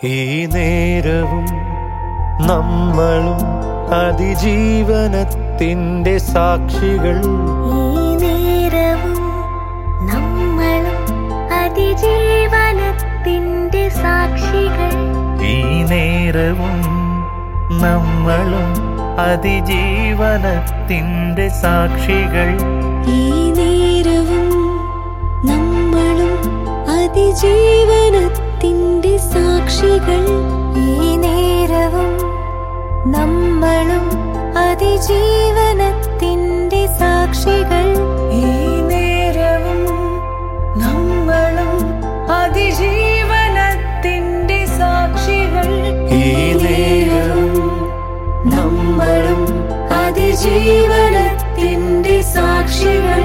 ഈ നേരവും നമ്മളും അതിജീവനത്തിൻ്റെ സാക്ഷികൾ. ഈ നേരവും നമ്മളും അതിജീവനത്തിൻ്റെ സാക്ഷികൾ. ഈ നേരവും നമ്മളും അതിജീവനത്തിൻ്റെ സാക്ഷികൾ. ഈ നേരവും നമ്മളും അതിജീവനത്തിൻ്റെ സാക്ഷികൾ. ഈ നേരവും നമ്മളും അതിജീവനത്തിൻ്റെ സാക്ഷികൾ. ഈ നേരവും നമ്മളും അതിജീവനത്തിൻ്റെ സാക്ഷികൾ. ഈ നേരവും നമ്മളും അതിജീവനത്തിൻ്റെ സാക്ഷികൾ.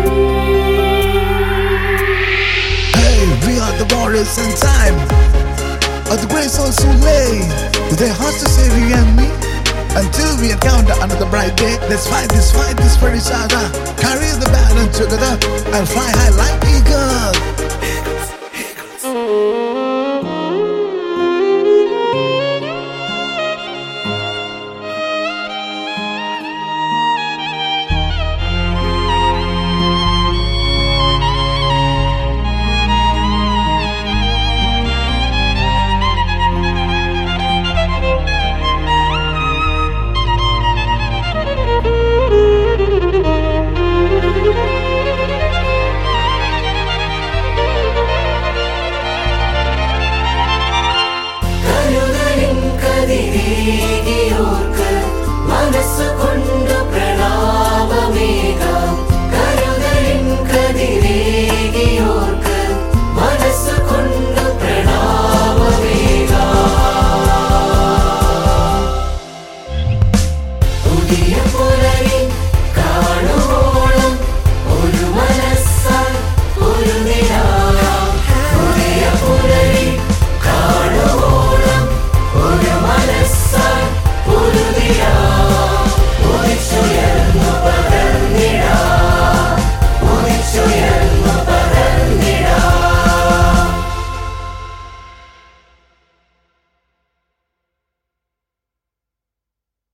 Hey, we are the warriors in time. Of the great souls who lay with their hearts to save you and me. Until we encounter another bright day, let's fight this for each other. Carry the banner together and fly high like eagles.